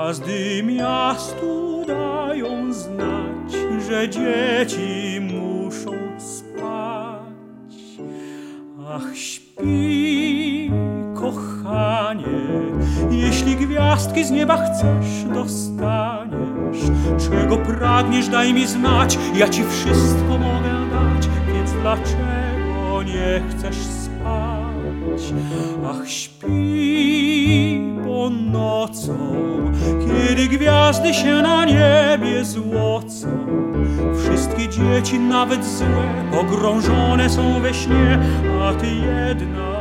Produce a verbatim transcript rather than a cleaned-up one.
Gwiazdy miastu dają znać, że dzieci muszą spać. Ach, śpi, kochanie, jeśli gwiazdki z nieba chcesz, dostaniesz. Czego pragniesz, daj mi znać, ja ci wszystko mogę dać, więc dlaczego nie chcesz spać? Ach, śpi, bo nocą, kiedy gwiazdy się na niebie złocą, wszystkie dzieci, nawet złe, pogrążone są we śnie, a ty jedna